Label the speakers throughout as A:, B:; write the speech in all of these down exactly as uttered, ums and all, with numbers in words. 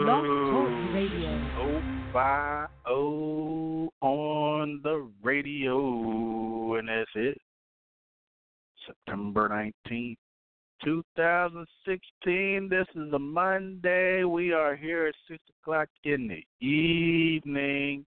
A: Blog Talk Radio.
B: oh five oh on the radio, and that's it. September nineteenth, twenty sixteen. This is a Monday. We are here at six o'clock in the evening.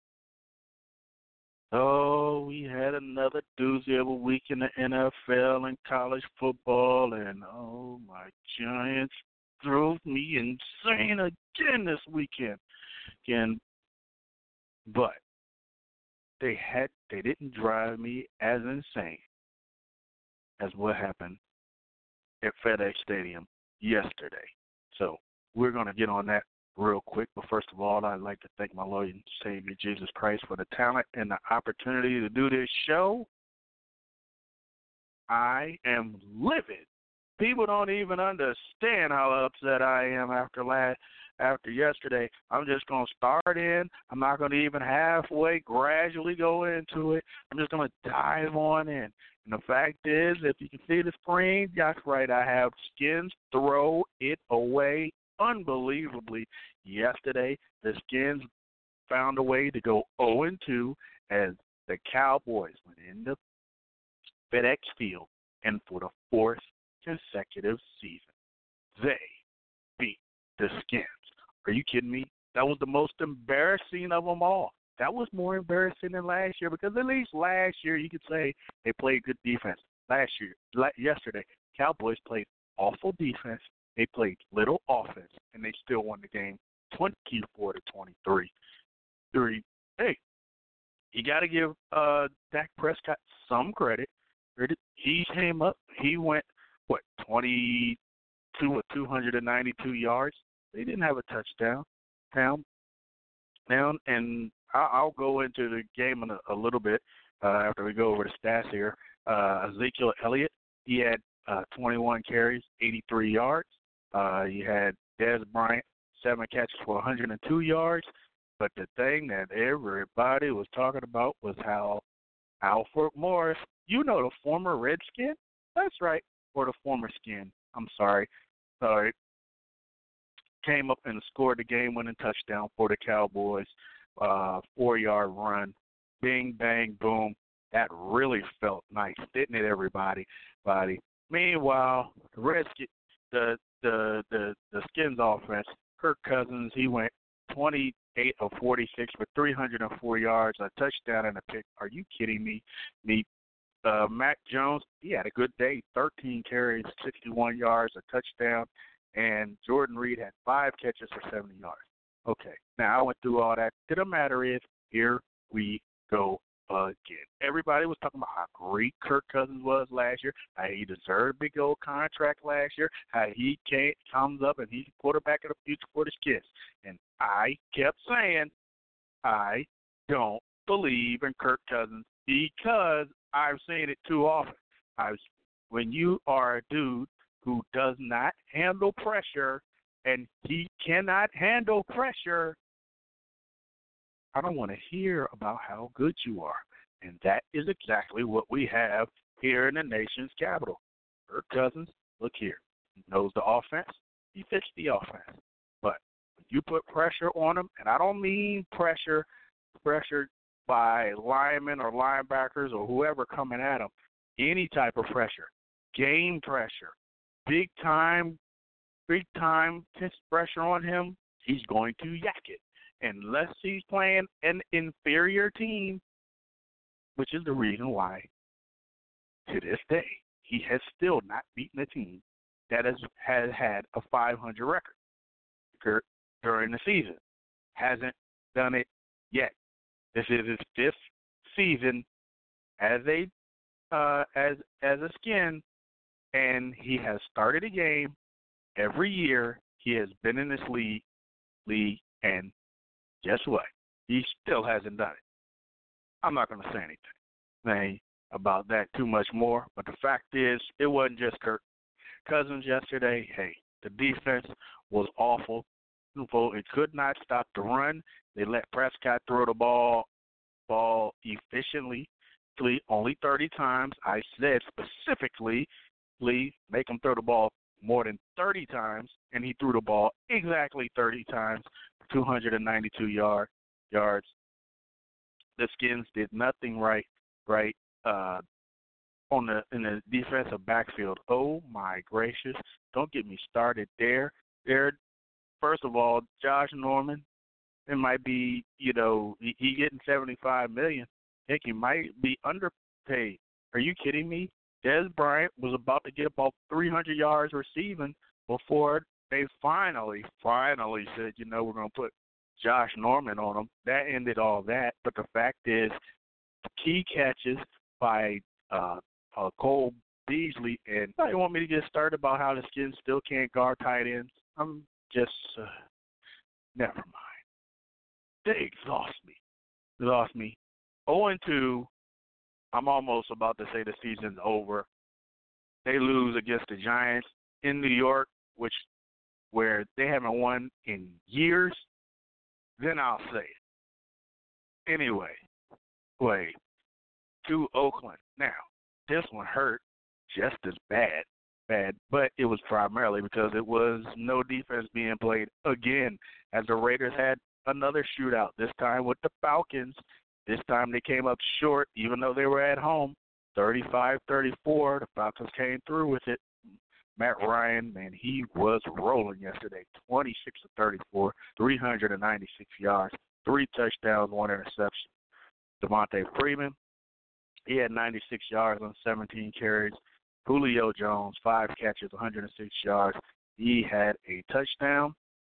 B: Oh, we had another doozy of a week in the N F L and college football, and oh, my Giants drove me insane again this weekend. Again, but they had they didn't drive me as insane as what happened at FedEx Stadium yesterday. So we're going to get on that real quick. But first of all, I'd like to thank my Lord and Savior Jesus Christ for the talent and the opportunity to do this show. I am livid. People don't even understand how upset I am after last, after yesterday. I'm just going to start in. I'm not going to even halfway gradually go into it. I'm just going to dive on in. And the fact is, if you can see the screen, that's right, I have Skins throw it away unbelievably. Yesterday, the Skins found a way to go oh and two as the Cowboys went into FedEx Field, and for the fourth consecutive season, they beat the Skins. Are you kidding me? That was the most embarrassing of them all. That was more embarrassing than last year, because at least last year you could say they played good defense. Last year, yesterday, Cowboys played awful defense. They played little offense, and they still won the game twenty-four to twenty-three. Three. Hey, you got to give uh, Dak Prescott some credit. He came up. He went, what, twenty-two or two hundred ninety-two yards. They didn't have a touchdown. Down, down, and I'll go into the game in a, a little bit uh, after we go over the stats here. Uh, Ezekiel Elliott, he had uh, twenty-one carries, eighty-three yards. Uh, you had Dez Bryant, seven catches for one hundred two yards. But the thing that everybody was talking about was how Alfred Morris, you know, the former Redskin? That's right, or the former Skin. I'm sorry. Sorry. Came up and scored the game-winning touchdown for the Cowboys. Uh, four-yard run. Bing, bang, boom. That really felt nice, didn't it, everybody? Body. Meanwhile, the Redskins, the the the the Skins offense, Kirk Cousins, he went twenty-eight of forty-six for three hundred four yards, a touchdown and a pick. Are you kidding me? Me, uh, Mac Jones, he had a good day, thirteen carries, sixty-one yards, a touchdown, and Jordan Reed had five catches for seventy yards. Okay, now I went through all that. The matter is, here we go again. Everybody was talking about how great Kirk Cousins was last year, how he deserved a big old contract last year, how he came, comes up and he's quarterback of the future for the Skins. And I kept saying, I don't believe in Kirk Cousins because I've seen it too often. I've, when you are a dude who does not handle pressure, and he cannot handle pressure, I don't want to hear about how good you are. And that is exactly what we have here in the nation's capital. Kirk Cousins, look here, he knows the offense. He fits the offense. But when you put pressure on him, and I don't mean pressure, pressure by linemen or linebackers or whoever coming at him, any type of pressure, game pressure, big time, big time pressure on him, he's going to yak it. Unless he's playing an inferior team, which is the reason why, to this day, he has still not beaten a team that has, has had a five hundred record during the season. Hasn't done it yet. This is his fifth season as a uh, as as a Skin, and he has started a game every year. He has been in this league, league, and guess what? He still hasn't done it. I'm not going to say anything about that too much more, but the fact is, it wasn't just Kirk Cousins yesterday. Hey, the defense was awful. It could not stop the run. They let Prescott throw the ball ball efficiently, only thirty times. I said specifically, make him throw the ball more than thirty times, and he threw the ball exactly thirty times, two hundred ninety-two yard, yards. The Skins did nothing right, right uh, on the in the defensive backfield. Oh my gracious! Don't get me started there. There, first of all, Josh Norman. It might be, you know, he, he getting seventy-five million dollars. I think he might be underpaid. Are you kidding me? Dez Bryant was about to get about three hundred yards receiving before they finally, finally said, you know, we're going to put Josh Norman on him. That ended all that. But the fact is, key catches by uh, uh, Cole Beasley. And you want me to get started about how the Skins still can't guard tight ends? I'm just, uh, never mind. They exhaust me. Exhaust me. oh and two, I'm almost about to say the season's over. They lose against the Giants in New York, which where they haven't won in years. Then I'll say it. Anyway, wait. To Oakland. Now, this one hurt just as bad, bad, but it was primarily because it was no defense being played again, as the Raiders had another shootout, this time with the Falcons. This time they came up short, even though they were at home, thirty-five thirty-four. The Falcons came through with it. Matt Ryan, man, he was rolling yesterday, twenty-six to thirty-four, three hundred ninety-six yards, three touchdowns, one interception. Devontae Freeman, he had ninety-six yards on seventeen carries. Julio Jones, five catches, one hundred six yards. He had a touchdown.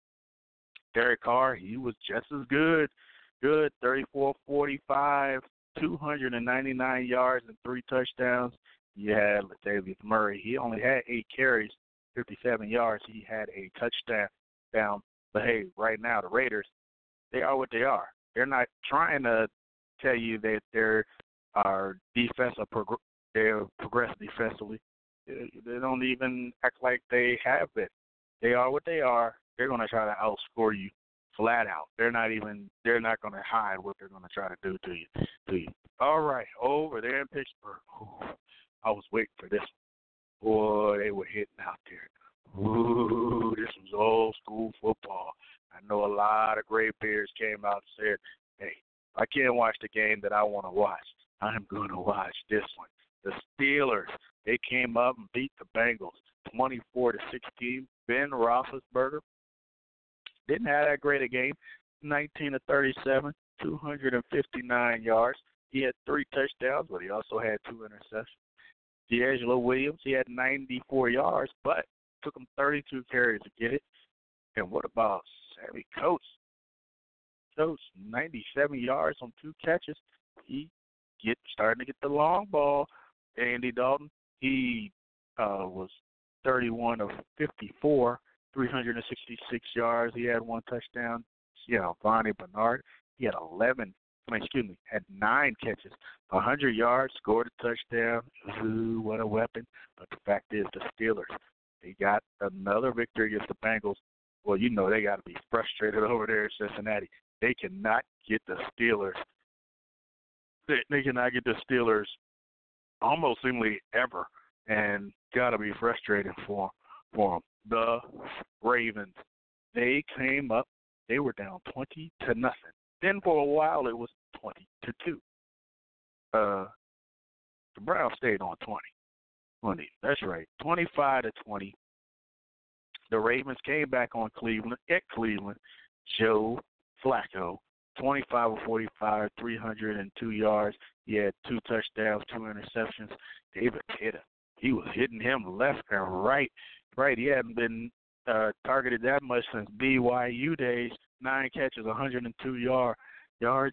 B: Derek Carr, he was just as good. Good, thirty-four forty-five, two hundred ninety-nine yards and three touchdowns. You had Latavius Murray. He only had eight carries, fifty-seven yards. He had a touchdown. Down. But, hey, right now the Raiders, they are what they are. They're not trying to tell you that they're are defensive, they're progress defensively. They don't even act like they have it. They are what they are. They're going to try to outscore you flat out. They're not even. They're not going to hide what they're going to try to do to you. To you. All right, over there in Pittsburgh. Ooh, I was waiting for this one. Boy, they were hitting out there. Ooh, this was old school football. I know a lot of Gray Bears came out and said, "Hey, I can't watch the game that I want to watch. I'm going to watch this one." The Steelers, they came up and beat the Bengals, twenty-four to sixteen. Ben Roethlisberger didn't have that great a game, nineteen to thirty-seven, two hundred fifty-nine yards. He had three touchdowns, but he also had two interceptions. D'Angelo Williams, he had ninety-four yards, but took him thirty-two carries to get it. And what about Sammy Coates? Coates, ninety-seven yards on two catches. He get starting to get the long ball. Andy Dalton, he uh, was thirty-one of fifty-four, three hundred sixty-six yards. He had one touchdown. You know, Vonnie Bernard, he had eleven. I mean, excuse me, had nine catches, one hundred yards, scored a touchdown. Ooh, what a weapon! But the fact is, the Steelers, they got another victory against the Bengals. Well, you know they got to be frustrated over there in Cincinnati. They cannot get the Steelers. They, they cannot get the Steelers almost seemingly ever, and got to be frustrating for for them. The Ravens, they came up. They were down twenty to nothing. Then for a while it was twenty to two. Uh, the Browns stayed on twenty. twenty. That's right, twenty-five to twenty. The Ravens came back on Cleveland at Cleveland. Joe Flacco, twenty-five of forty-five, three hundred two yards. He had two touchdowns, two interceptions. David Pitta, he was hitting him left and right. Right, he hadn't been uh, targeted that much since B Y U days. Nine catches, one hundred two yard, yards.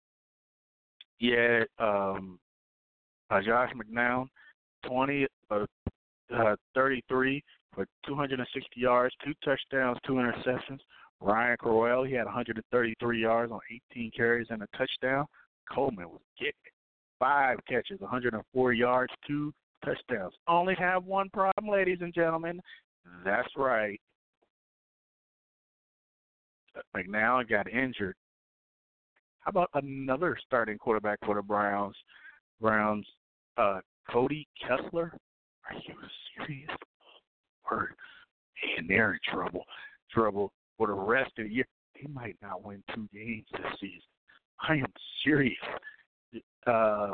B: Yeah, um, uh, Josh McCown, twenty, uh, uh, thirty-three for two hundred sixty yards, two touchdowns, two interceptions. Ryan Crowell, he had one hundred thirty-three yards on eighteen carries and a touchdown. Coleman was getting it. Five catches, one hundred four yards, two touchdowns. Only have one problem, ladies and gentlemen. That's right. McNown got injured. How about another starting quarterback for the Browns? Browns, uh, Cody Kessler. Are you serious? word. Man, they're in trouble. Trouble for the rest of the year. They might not win two games this season. I am serious. Uh,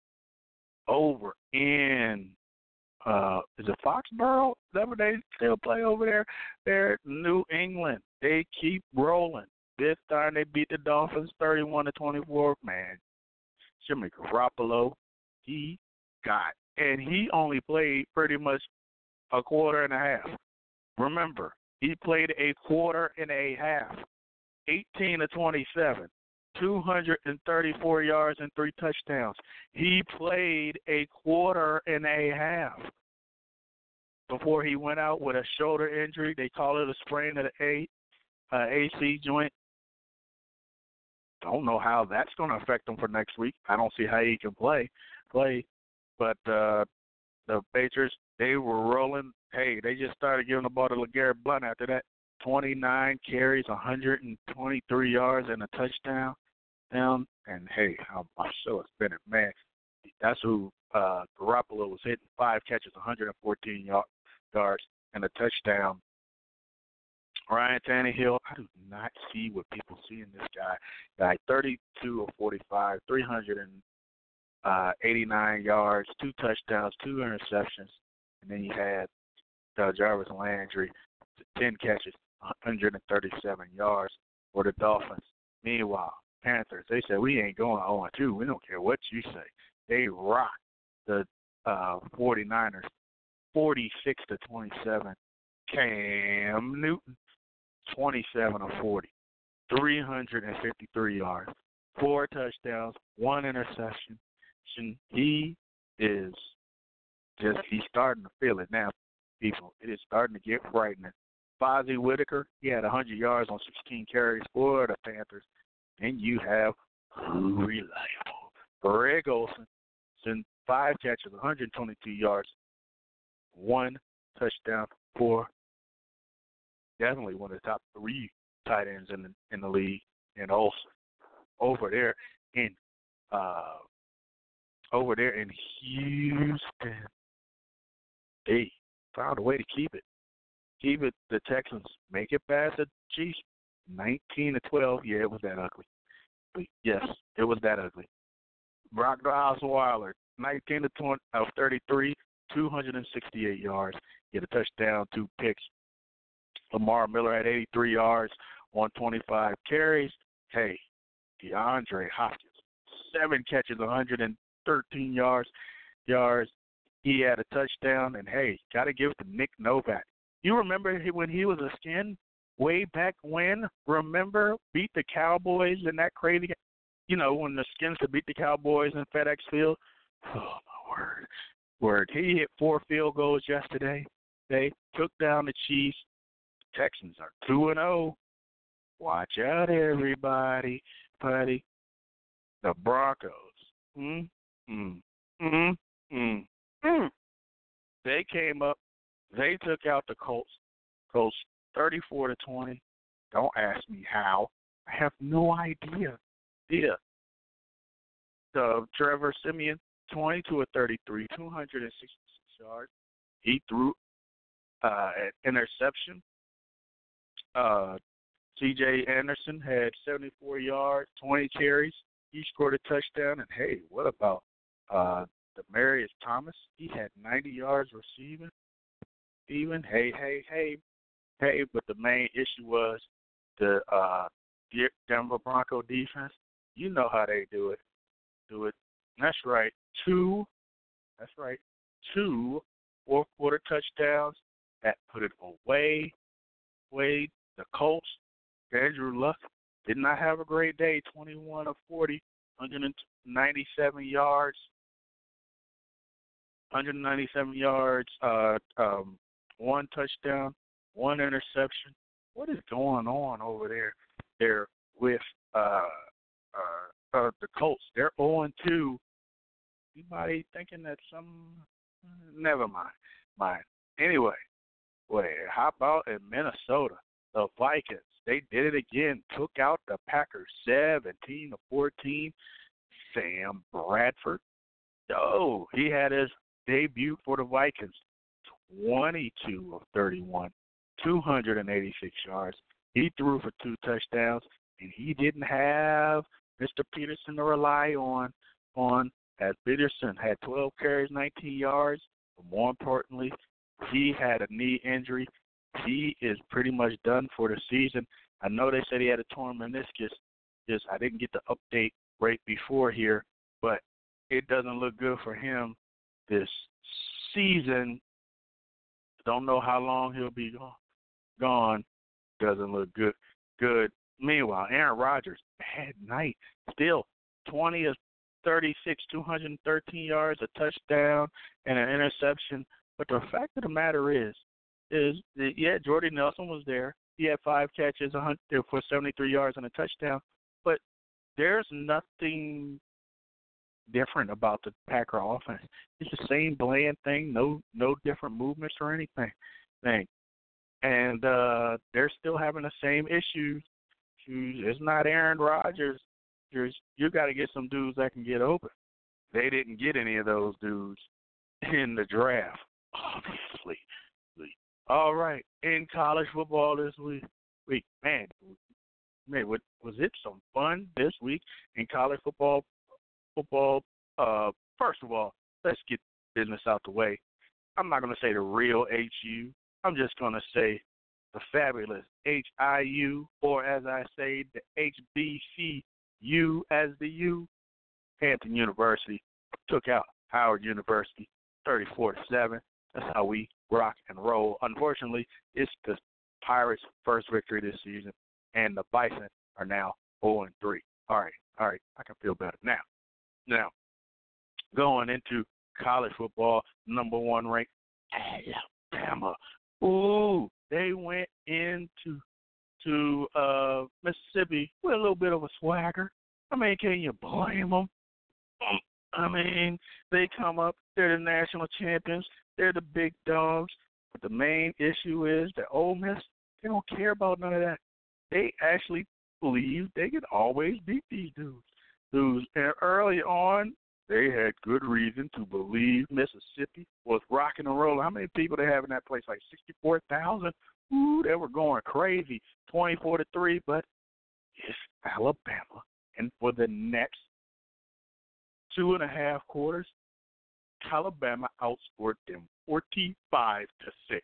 B: over in uh, is it Foxborough? Is that where they still play over there? They're New England. They keep rolling. This time they beat the Dolphins thirty-one to twenty-four. Man, Jimmy Garoppolo, he got, and he only played pretty much a quarter and a half. Remember, he played a quarter and a half, eighteen to twenty-seven, two hundred thirty-four yards and three touchdowns. He played a quarter and a half before he went out with a shoulder injury. They call it a sprain of the A, uh, A C joint. Don't know how that's going to affect him for next week. I don't see how he can play. play. But uh, the Patriots, they were rolling. Hey, they just started giving the ball to LeGarrette Blount after that. twenty-nine carries, one hundred twenty-three yards, and a touchdown. Down, and, hey, I'm, I'm so spinning. Man, that's who uh, Garoppolo was hitting. Five catches, one hundred fourteen yards, and a touchdown. Ryan Tannehill, I do not see what people see in this guy. Guy, thirty-two of forty-five, three hundred eighty-nine yards, two touchdowns, two interceptions. And then you had uh, Jarvis Landry, ten catches, one hundred thirty-seven yards for the Dolphins. Meanwhile, Panthers, they said, we ain't going oh and two. We don't care what you say. They rocked the uh, 49ers forty-six to twenty-seven. Cam Newton, twenty-seven of forty, three hundred fifty-three yards, four touchdowns, one interception. He is just, he's starting to feel it now, people. It is starting to get frightening. Fozzie Whitaker, he had one hundred yards on sixteen carries for the Panthers. And you have reliable Greg Olsen, sent five catches, one hundred twenty-two yards, one touchdown for definitely one of the top three tight ends in the in the league. And Olsen over there in uh, over there in Houston, they found a way to keep it. Keep it. The Texans make it past the Chiefs. nineteen to twelve, yeah, it was that ugly. But yes, it was that ugly. Brock Osweiler, nineteen to twenty of thirty-three, two hundred sixty-eight yards, get a touchdown, two picks. Lamar Miller had eighty-three yards on twenty-five carries. Hey, DeAndre Hopkins, seven catches, one hundred thirteen yards. Yards. He had a touchdown, and hey, got to give it to Nick Novak. You remember when he was a skin? Way back when, remember, beat the Cowboys in that crazy, you know, when the Skins had beat the Cowboys in FedEx Field? Oh, my word. Word. He hit four field goals yesterday. They took down the Chiefs. The Texans are two and oh. Watch out, everybody. Buddy. The Broncos. Mm, mm, mm, mm, mm. They came up. They took out the Colts. Colts. thirty-four to twenty. Don't ask me how. I have no idea. Yeah. So Trevor Siemian, twenty-two of thirty-three, two hundred sixty-six yards. He threw uh, an interception. Uh, C J Anderson had seventy-four yards, twenty carries. He scored a touchdown. And, hey, what about uh, Demaryius Thomas? He had ninety yards receiving. Even, hey, hey, hey. Hey, but the main issue was the uh, Denver Bronco defense. You know how they do it. Do it. That's right. Two. That's right. Two fourth quarter touchdowns that put it away. Way the Colts. Andrew Luck did not have a great day. twenty-one of forty, one hundred ninety-seven yards. one hundred ninety-seven yards. Uh, um, one touchdown. One interception. What is going on over there? There with uh, uh, uh, the Colts. They're oh and two. Anybody thinking that some? Never mind. Mind. Anyway, wait. How about in Minnesota? The Vikings. They did it again. Took out the Packers, seventeen to fourteen. Sam Bradford. Oh, he had his debut for the Vikings. twenty-two of thirty-one, two hundred eighty-six yards. He threw for two touchdowns, and he didn't have Mister Peterson to rely on. On as Peterson had twelve carries, nineteen yards. But more importantly, he had a knee injury. He is pretty much done for the season. I know they said he had a torn meniscus. Just I didn't get the update right before here, but it doesn't look good for him this season. Don't know how long he'll be gone. Gone. Doesn't look good. Good. Meanwhile, Aaron Rodgers, bad night. Still, twenty of thirty-six, two hundred thirteen yards, a touchdown, and an interception. But the fact of the matter is, is that, yeah, Jordy Nelson was there. He had five catches for seventy-three yards and a touchdown. But there's nothing different about the Packer offense. It's the same bland thing, no no different movements or anything. Thing. And uh, they're still having the same issues. It's not Aaron Rodgers. There's, you got to get some dudes that can get open. They didn't get any of those dudes in the draft, obviously. All right, in college football this week, week man, man, was it some fun this week in college football? Football. Uh, first of all, let's get business out the way. I'm not going to say the real H U. I'm just going to say the fabulous H I U, or as I say, the H B C U as the U. Hampton University took out Howard University thirty-four to seven. That's how we rock and roll. Unfortunately, it's the Pirates' first victory this season, and the Bison are now oh and three. All right, all right, I can feel better now. Now, going into college football, number one ranked Alabama. Ooh, they went into to uh, Mississippi with a little bit of a swagger. I mean, can you blame them? I mean, they come up, they're the national champions, they're the big dogs. But the main issue is that Ole Miss, they don't care about none of that. They actually believe they can always beat these dudes. dudes. And early on, they had good reason to believe Mississippi was rocking and rolling. How many people they have in that place? Like sixty-four thousand? Ooh, they were going crazy, twenty-four to three, but it's Alabama. And for the next two and a half quarters, Alabama outscored them forty-five to six.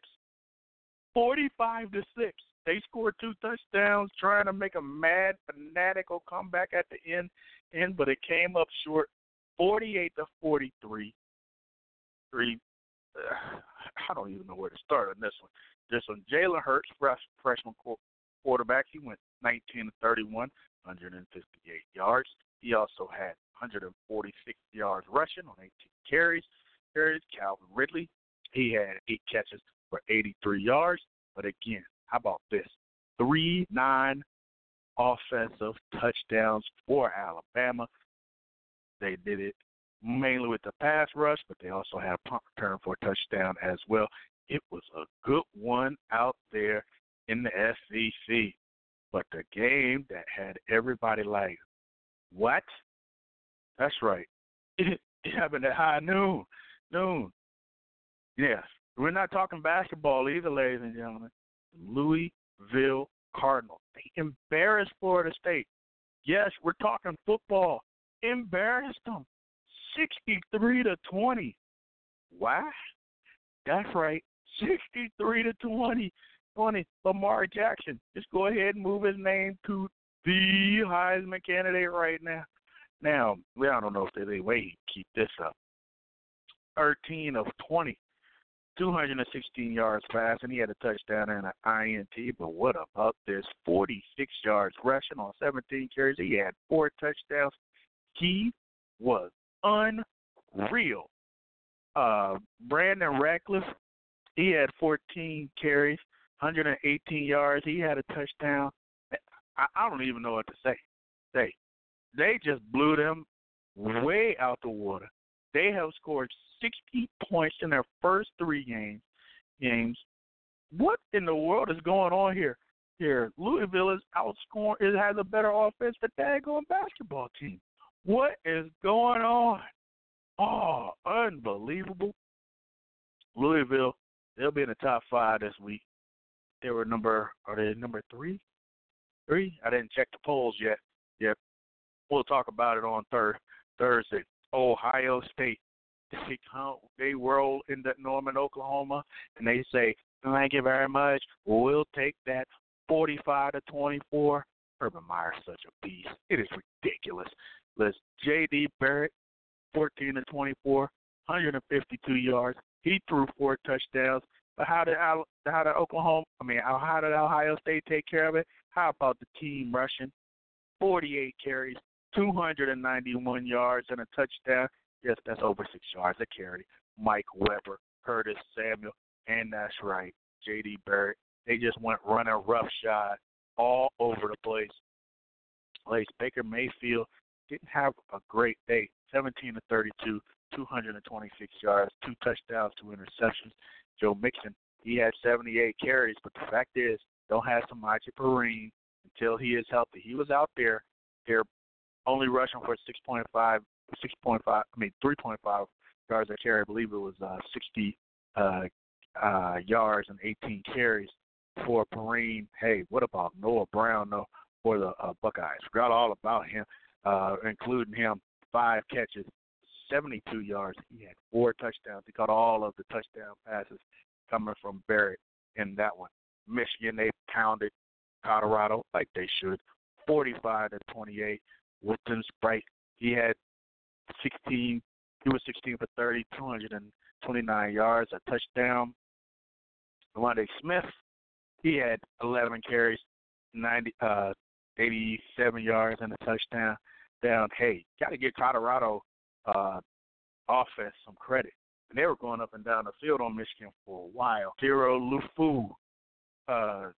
B: forty-five to six. They scored two touchdowns, trying to make a mad, fanatical comeback at the end, end but it came up short, forty-eight to forty-three. Three. Uh, I don't even know where to start on this one. This one, Jalen Hurts, fresh, freshman quarterback, he went nineteen to thirty-one, one hundred fifty-eight yards. He also had one hundred forty-six yards rushing on eighteen carries. Carries Calvin Ridley, he had eight catches for eighty-three yards. But again, how about this? Three nine offensive touchdowns for Alabama. They did it mainly with the pass rush, but they also had a punt return for a touchdown as well. It was a good one out there in the S E C. But the game that had everybody like, what? That's right. It, it happened at high noon. Noon. Yes. We're not talking basketball either, ladies and gentlemen. Louisville Cardinals. They embarrassed Florida State. Yes, we're talking football. Embarrassed them. sixty-three to twenty. Why? That's right. sixty-three to twenty. twenty. Lamar Jackson. Just go ahead and move his name to the Heisman candidate right now. Now, well, I don't know if there's any way he can keep this up. thirteen of twenty. two hundred sixteen yards passing. He had a touchdown and an I N T, but what about this? forty-six yards rushing on seventeen carries. He had four touchdowns. He was unreal. Uh, Brandon Ratcliffe, he had fourteen carries, one hundred eighteen yards. He had a touchdown. I, I don't even know what to say. They, they just blew them way out the water. They have scored sixty points in their first three games. Games. What in the world is going on here? Here, Louisville is outscoring. It has a better offense than the daggone basketball team. What is going on? Oh, unbelievable. Louisville They'll be in the top five this week. They were number, are they number three? Three? I didn't check the polls yet. Yep. We'll talk about it on thir- Thursday. Ohio State. They come, they roll into Norman, Oklahoma, and they say, "Thank you very much. We'll take that forty-five to twenty-four." Urban Meyer's such a beast. It is ridiculous. Let's J D Barrett, fourteen to twenty-four, one hundred fifty-two yards. He threw four touchdowns. But how did how did Oklahoma? I mean, how did Ohio State take care of it? How about the team rushing? forty-eight carries, two hundred ninety-one yards, and a touchdown. Yes, that's over six yards a carry. Mike Weber, Curtis Samuel, and that's right, J D Barrett. They just went running roughshod all over the place. Place Baker Mayfield didn't have a great day. seventeen to thirty-two, two hundred twenty-six yards, two touchdowns, two interceptions. Joe Mixon, he had seventy-eight carries, but the fact is, don't have Samaje Perine until he is healthy. He was out there. They're only rushing for six point five, six point five, I mean three point five yards a carry. I believe it was uh, sixty uh, uh, yards and eighteen carries for Perine. Hey, what about Noah Brown though for the uh, Buckeyes? Forgot all about him, uh, including him. Five catches, seventy-two yards. He had four touchdowns. He caught all of the touchdown passes coming from Barrett in that one. Michigan, they pounded Colorado like they should, forty-five to twenty-eight. Wilton Sprite, he had sixteen. He was sixteen for thirty, two hundred twenty-nine yards, a touchdown. Devontae Smith, he had eleven carries, ninety, uh, eighty-seven yards, and a touchdown. Down, hey, got to give Colorado uh, offense some credit. And they were going up and down the field on Michigan for a while. Zero Lufu, uh,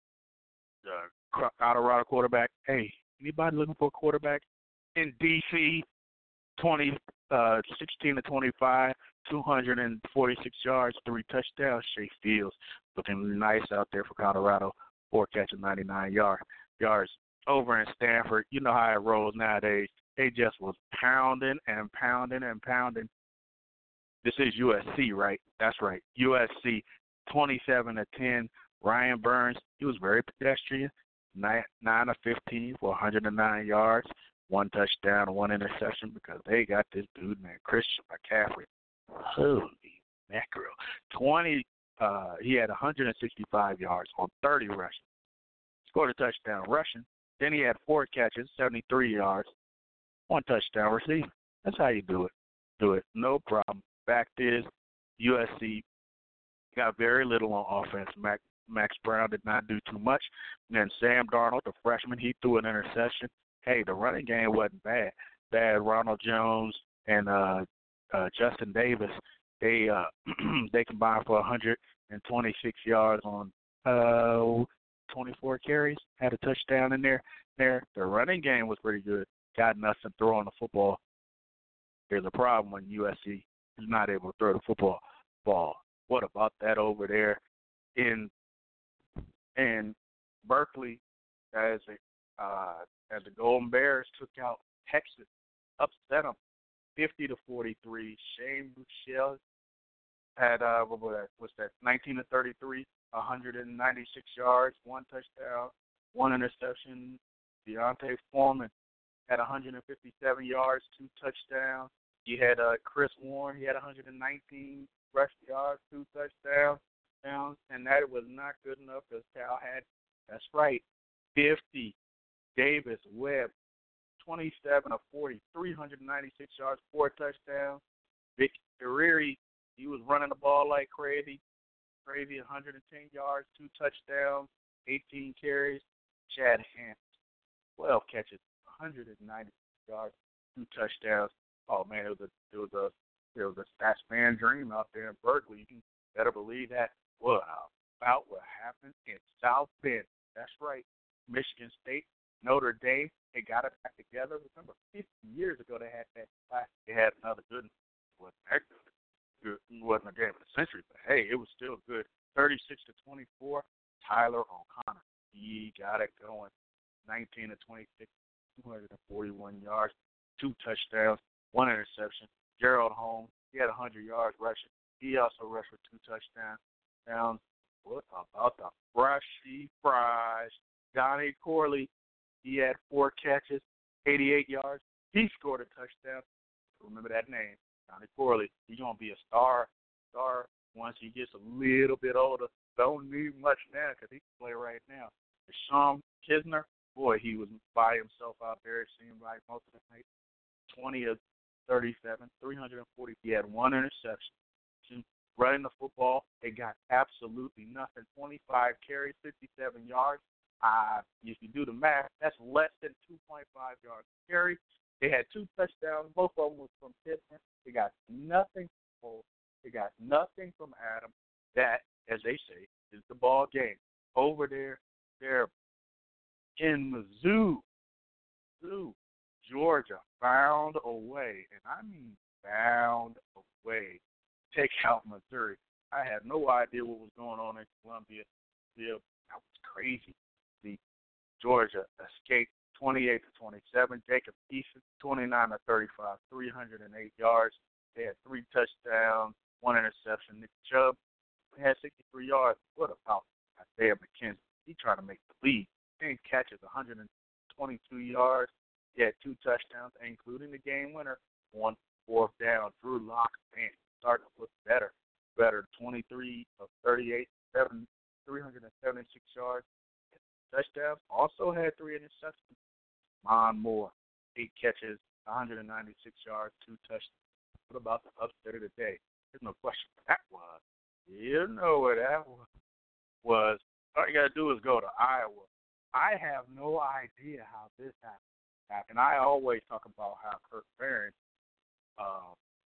B: the Colorado quarterback. Hey, anybody looking for a quarterback in D C? twenty, uh, sixteen to twenty-five, two hundred forty-six yards, three touchdowns. Shea Fields looking nice out there for Colorado. Four catches, ninety-nine yard, yards. Over in Stanford, you know how it rolls nowadays. They just was pounding and pounding and pounding. This is U S C, right? That's right. U S C, twenty-seven to ten. Ryan Burns, he was very pedestrian. Nine, nine of fifteen for one hundred nine yards, one touchdown, one interception because they got this dude named Christian McCaffrey. Holy mackerel! Twenty. Uh, he had one hundred sixty-five yards on thirty rushes. Scored a touchdown rushing. Then he had four catches, seventy-three yards, one touchdown receiving. That's how you do it. Do it. No problem. Fact is, U S C got very little on offense. Mac, Max Brown did not do too much. And then Sam Darnold, the freshman, he threw an interception. Hey, the running game wasn't bad. Bad Ronald Jones and uh, uh, Justin Davis, they uh, they combined for one hundred twenty-six yards on uh, twenty-four carries. Had a touchdown in there. There, the running game was pretty good. Got nothing throwing the football. There's a problem when U S C is not able to throw the football ball. What about that over there in in Berkeley as a, uh, as the Golden Bears took out Texas, upset them fifty to forty-three. Shane Buechele had uh, what was that? What's that? nineteen to thirty-three, one hundred ninety-six yards, one touchdown, one interception. Deontay Foreman had one hundred fifty-seven yards, two touchdowns. You had uh, Chris Warren. He had one hundred nineteen rush yards, two touchdowns. And that was not good enough because Cal had, that's right, fifty. Davis Webb, twenty-seven of forty, three hundred ninety-six yards, four touchdowns. Vic Guerrieri, he was running the ball like crazy. Crazy, one hundred ten yards, two touchdowns, eighteen carries. Chad Hampton, twelve catches, one hundred ninety yards, two touchdowns. Oh man, it was a it was a it was a stats fan dream out there in Berkeley. You can better believe that. What about what happened in South Bend? That's right, Michigan State, Notre Dame. They got it back together. Remember, fifty years ago they had that class. They had another good one. Wasn't that good? It wasn't a game of the century, but hey, it was still good. Thirty-six to twenty-four. Tyler O'Connor, he got it going. Nineteen to twenty-six, two hundred forty-one yards, two touchdowns, one interception. Gerald Holmes, he had one hundred yards rushing. He also rushed for two touchdowns. touchdowns. What about the freshly fries? Johnny Corley, he had four catches, eighty-eight yards. He scored a touchdown. Remember that name, Johnny Corley. He's going to be a star, star once he gets a little bit older. Don't need much now because he can play right now. Deshaun Kisner, boy, he was by himself out there, it seemed like most of the night. twenty of thirty-seven, three hundred forty. He had one interception. Running the football, they got absolutely nothing. twenty-five carries, fifty-seven yards. Uh, if you do the math, that's less than two point five yards per carry. They had two touchdowns. Both of them was from Pittsburgh. They got nothing from They got nothing from Adam. That, as they say, is the ball game. Over there, they're in Mizzou, Mizzou, Georgia, found a way, and I mean found a way to take out Missouri. I had no idea what was going on in Columbia. Yeah, that was crazy. The Georgia escaped twenty-eight to twenty-seven. Jacob Eason, twenty-nine to thirty-five, three hundred eight yards. They had three touchdowns, one interception. Nick Chubb had sixty-three yards. What about Isaiah McKenzie? He trying to make the lead. Ten catches, one hundred twenty-two yards. He had two touchdowns, including the game winner, one fourth down. Drew Lock, man, starting to look better. Better, twenty-three of thirty-eight, seven, three hundred seventy-six yards. Touchdowns, also had three interceptions. Mon Moore, eight catches, one hundred ninety-six yards, two touchdowns. What about the upset of the day? There's no question what that was. You know what that was. was. All you got to do is go to Iowa. I have no idea how this happened. I always talk about how Kirk Ferentz, uh,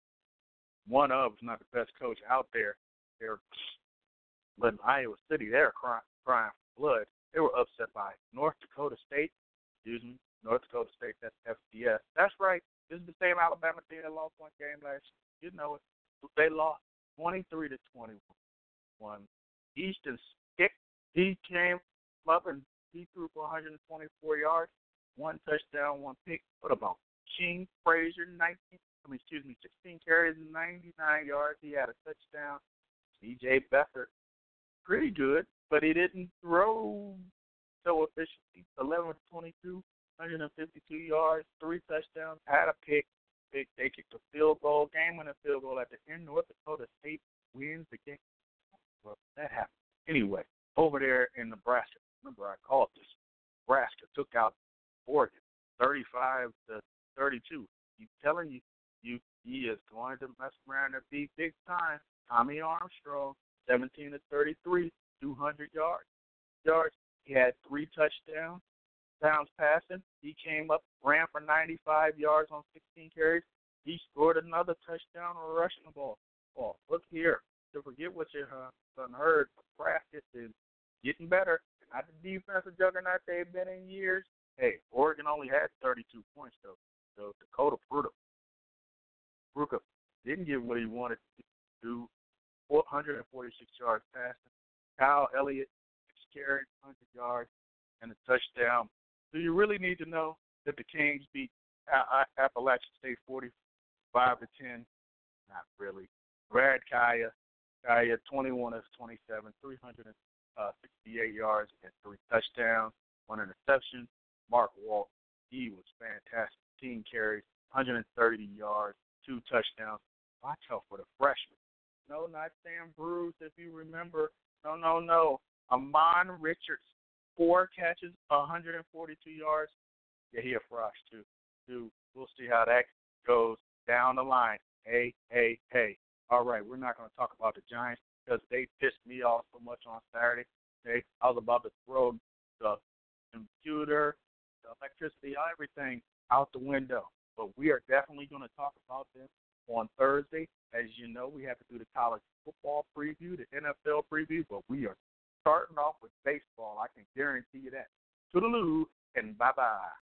B: one of, if not the best coach out there, they're but in Iowa City, they're crying, crying for blood. They were upset by North Dakota State. Excuse me, North Dakota State, that's F C S. That's right. This is the same Alabama team that lost one game last year. You know it. They lost twenty-three to twenty-one. Easton Stick, he came up and he threw for one hundred twenty-four yards, one touchdown, one pick. What about King Frazier, nineteen? I mean, excuse me, sixteen carries and ninety-nine yards. He had a touchdown. C J Beathard, pretty good, but he didn't throw so efficiently. eleven of twenty-two, one hundred fifty-two yards, three touchdowns, had a pick. Pick. They kicked a field goal, game-winning field goal at the end. North Dakota State wins the game. Well, that happened. Anyway, over there in Nebraska, remember I called this. Nebraska took out Oregon, thirty-five to thirty-two. He's telling you, you he is going to mess around and be big time. Tommy Armstrong, seventeen to thirty-three, two hundred yards. Yards. He had three touchdowns. Downs passing. He came up, ran for ninety-five yards on sixteen carries. He scored another touchdown on rushing the ball. Oh, look here. To forget what you uh, done heard, practice is getting better. Not the defensive juggernaut they've been in years. Hey, Oregon only had thirty-two points, though. So Dakota Pruitt Bruca didn't get what he wanted to do. four hundred forty-six yards passing. Kyle Elliott, six carries, one hundred yards, and a touchdown. Do you really need to know that the Kings beat Appalachian State forty-five to ten? Not really. Brad Kaya, Kaya twenty-one of twenty-seven, three hundred sixty-eight yards and three touchdowns, one interception. Mark Walt, he was fantastic. fifteen carries, one hundred thirty yards, two touchdowns. Watch out for the freshman. No, not Sam Bruce, if you remember. No, no, no. Amon Richards, four catches, one hundred forty-two yards. Yeah, he a frosh, too. Dude, we'll see how that goes down the line. Hey, hey, hey. All right, we're not going to talk about the Giants because they pissed me off so much on Saturday. Okay? I was about to throw the computer, the electricity, everything out the window. But we are definitely going to talk about them on Thursday. As you know, we have to do the college football preview, the N F L preview, but we are starting off with baseball. I can guarantee you that. Toodaloo and bye-bye.